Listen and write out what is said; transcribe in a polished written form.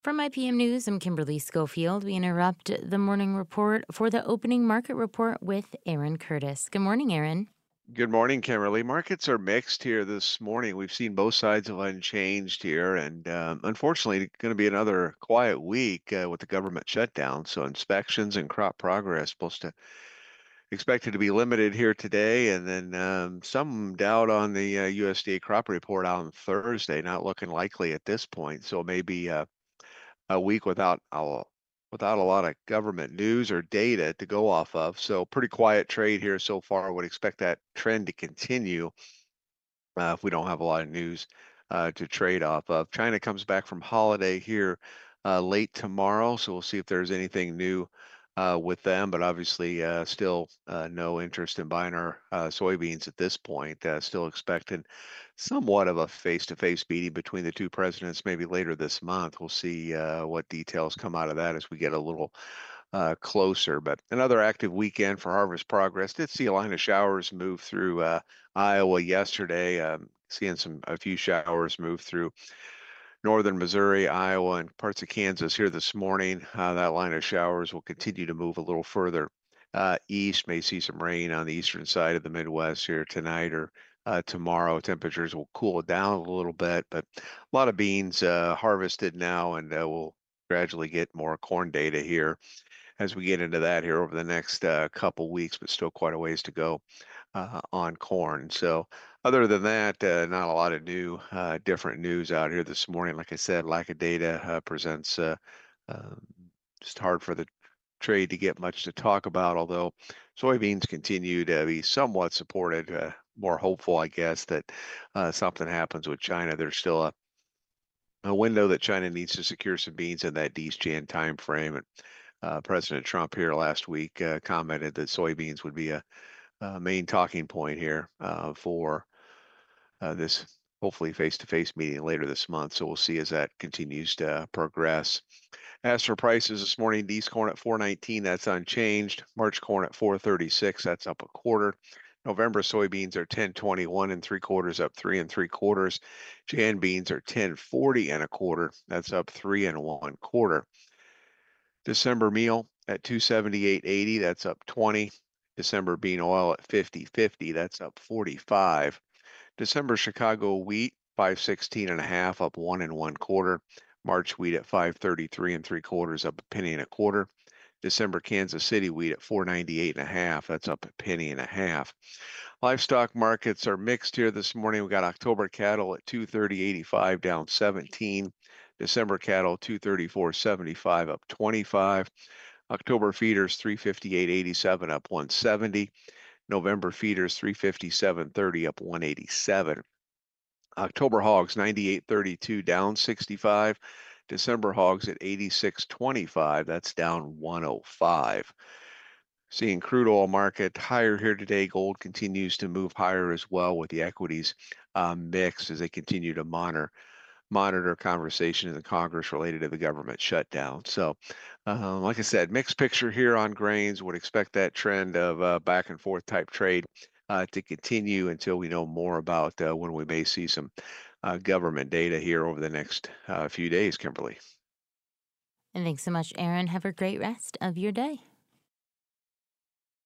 From IPM News, I'm Kimberly Schofield. We interrupt the morning report for the opening market report with Aaron Curtis. Good morning, Aaron. Good morning, Kimberly. Markets are mixed here this morning. We've seen both sides of unchanged here, and unfortunately, it's going to be another quiet week with the government shutdown. So inspections and crop progress supposed to expected to be limited here today, and then some doubt on the USDA crop report out on Thursday. Not looking likely at this point. So maybe a week without a lot of government news or data to go off of. So pretty quiet trade here so far. Would expect that trend to continue if we don't have a lot of news to trade off of. China comes back from holiday here late tomorrow, so we'll see if there's anything new with them. But obviously, still no interest in buying our soybeans at this point. Still expecting somewhat of a face-to-face meeting between the two presidents maybe later this month. We'll see what details come out of that as we get a little closer. But another active weekend for harvest progress. Did see a line of showers move through Iowa yesterday. Seeing a few showers move through northern Missouri, Iowa, and parts of Kansas here this morning. That line of showers will continue to move a little further east. May see some rain on the eastern side of the Midwest here tonight or tomorrow. Temperatures will cool down a little bit, but a lot of beans harvested now, and we'll gradually get more corn data here as we get into that here over the next couple weeks, but still quite a ways to go on corn. So other than that, not a lot of different news out here this morning. Like I said, lack of data presents um, just hard for the trade to get much to talk about, although soybeans continue to be somewhat supported, more hopeful, I guess, that something happens with China. There's still a window that China needs to secure some beans in that Jan time frame. And President Trump here last week commented that soybeans would be a main talking point here for this hopefully face-to-face meeting later this month. So we'll see as that continues to progress. As for prices this morning, D's corn at 419, that's unchanged. March corn at 436, that's up a quarter. November soybeans are 1021 and three quarters, up three and three quarters. Jan beans are 1040 and a quarter, that's up three and one quarter. December meal at 278.80, that's up 20. December bean oil at 50.50, that's up 45. December Chicago wheat 516 and a half, up one and one quarter. March wheat at 533 and three quarters, up a penny and a quarter. December Kansas City wheat at 498 and a half, that's up a penny and a half. Livestock markets are mixed here this morning. We got October cattle at 230.85, down 17. December cattle 234.75, up 25. October feeders 358.87, up 170. November feeders 357.30, up 187. October hogs 98.32, down 65. December hogs at 86.25, that's down 105. Seeing crude oil market higher here today. Gold continues to move higher as well with the equities mix as they continue to monitor conversation in the Congress related to the government shutdown. So, like I said, mixed picture here on grains. Would expect that trend of back and forth type trade to continue until we know more about when we may see some government data here over the next few days, Kimberly. And thanks so much, Aaron. Have a great rest of your day.